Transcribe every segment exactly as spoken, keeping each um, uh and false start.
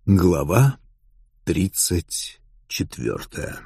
Глава тридцать четвертая.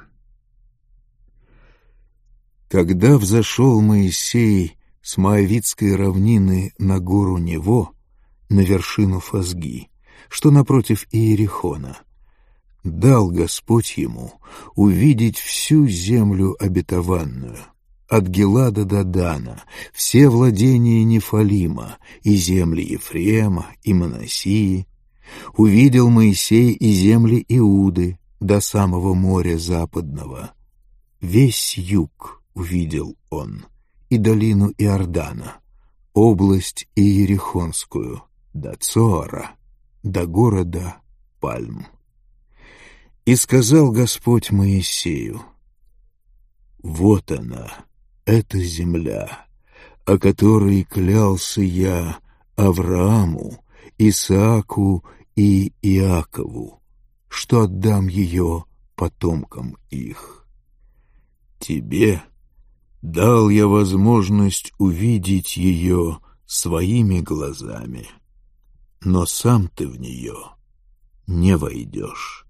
Когда взошел Моисей с Моавитской равнины на гору Нево, на вершину Фазги, что напротив Иерихона, дал Господь ему увидеть всю землю обетованную, от Гилада до Дана, все владения Нефалима, и земли Ефрема, и Манассии. Увидел Моисей и земли Иуды до самого моря западного. Весь юг увидел он, и долину Иордана, область Иерихонскую, до Цоара, до города Пальм. И сказал Господь Моисею: «Вот она, эта земля, о которой клялся я Аврааму, Исааку и Иакову, что отдам ее потомкам их. Тебе дал я возможность увидеть ее своими глазами, но сам ты в нее не войдешь».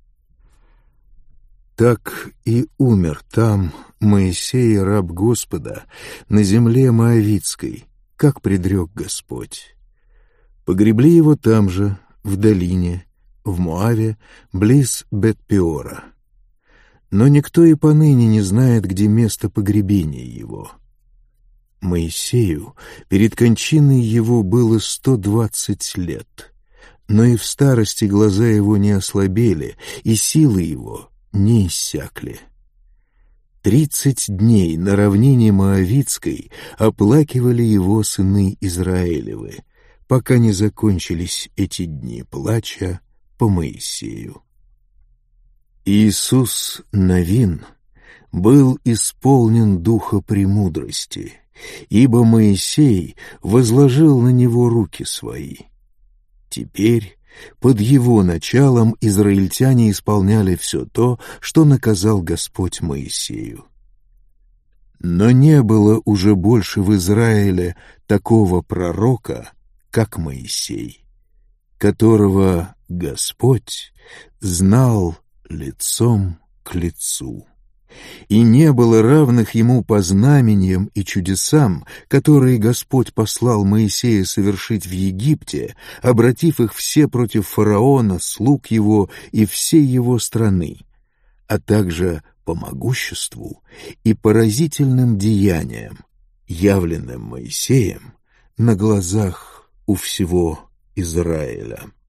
Так и умер там Моисей, раб Господа, на земле Моавитской, как предрек Господь. Погребли его там же, в долине, в Моаве, близ Бет-Пеора. Но никто и поныне не знает, где место погребения его. Моисею перед кончиной его было сто двадцать лет, но и в старости глаза его не ослабели, и силы его не иссякли. Тридцать дней на равнине Моавитской оплакивали его сыны Израилевы, пока не закончились эти дни плача по Моисею. Иисус Навин был исполнен духа премудрости, ибо Моисей возложил на него руки свои. Теперь под его началом израильтяне исполняли все то, что наказал Господь Моисею. Но не было уже больше в Израиле такого пророка, как Моисей, которого Господь знал лицом к лицу. И не было равных ему по знамениям и чудесам, которые Господь послал Моисея совершить в Египте, обратив их все против фараона, слуг его и всей его страны, а также по могуществу и поразительным деяниям, явленным Моисеем на глазах у всего Израиля.